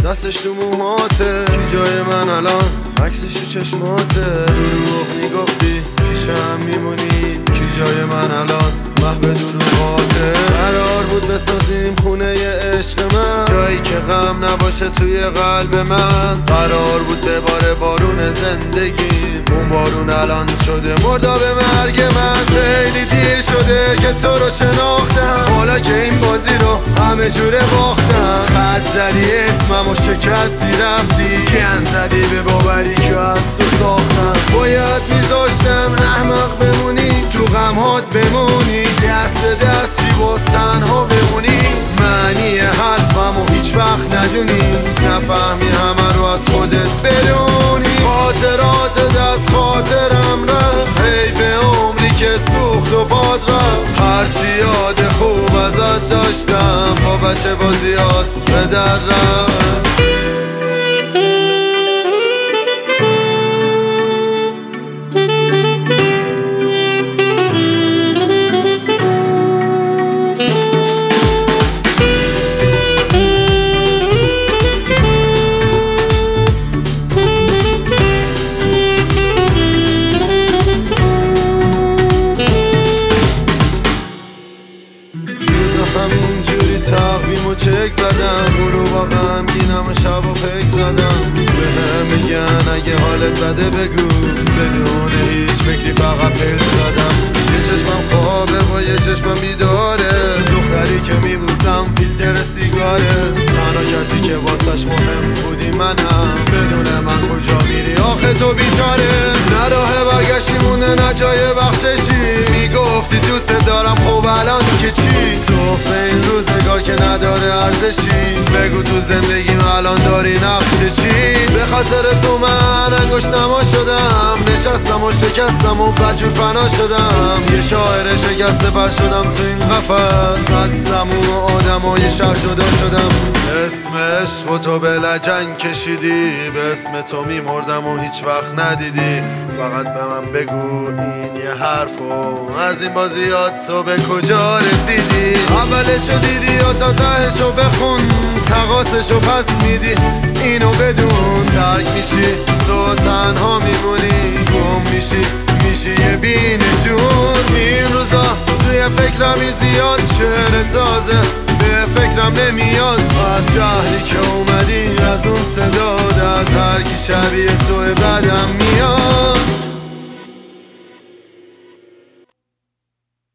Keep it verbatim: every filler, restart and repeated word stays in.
دستش تو موهاته، کی جای من الان عکسش تو چشماته. دروغ میگفتی پیشم میمونی، کی جای من الان محو دروغاته. قرار بود بسازیم خونه ی عشق من، جایی که غم نباشه توی قلب من. قرار بود بباره بارون زندگی، اون بارون الان شده مرداب مرگ من. خیلی دیر شده که تو رو شناختم، حالا که این بازی رو همه جوره باختم. خط زدی اسمم و شکستی رفتی، گند زدی به باوری که از تو ساختم. باید میذاشتم احمق بمونی، تو غمهات بمونی، دست به دست چی باز تنها بمونی. معنی حرفم و هیچ وقت ندونی، نفهمی همه رو از خودت بدونی. خاطرات دست خاطرم رفت، حیف عمری که سوخت و باد رفت. هرچی یاد خوب ازت داشتم، خوابش بازیات به در رفت. همینجوری تقویم و چک زدم، برو با غمگینم و شب و پک زدم. به هم میگن اگه حالت بده بگو، بدون هیچ فکری فقط پل زدم. یه چشمم خوابه و یه چشمم بیداره، دختری که میبوسم فیلتر سیگاره. تنها کسی که واسش مهم بودی منم، بدون من کجا میری آخه تو بیچاره. نه راه برگشتی مونده نه جای بخششی، میگفتی دوست دارم خب الان که چی؟ توف به این روزگار که نداره ارزشی، بگو تو زندگیم الان داری نقش چی؟ به خاطر تو من انگشت نما شدم، نشستم و شکستم و بجور فنا شدم. یه شاعر شکسته بر شدم تو این قفس، هستم و آدم و یه شهر جدا شدم. اسم عشق و تو به لجنگ کشیدی، به اسم تو میمردم و هیچ وقت ندیدی. فقط به من بگو این یه حرفو، از این بازیات تو به کجا رسیدی؟ اولشو دیدی یا تا تهشو بخون، تقاسشو پس میدی اینو بدون. ترک میشی تو تنها میمونی، گم میشی میشی یه بینشون. این روزا توی فکرمی زیاد، شعر تازه به فکرم نمیاد. از شهری که اومدی، از اون صداد، از هر کی شبیه تو بدم میاد.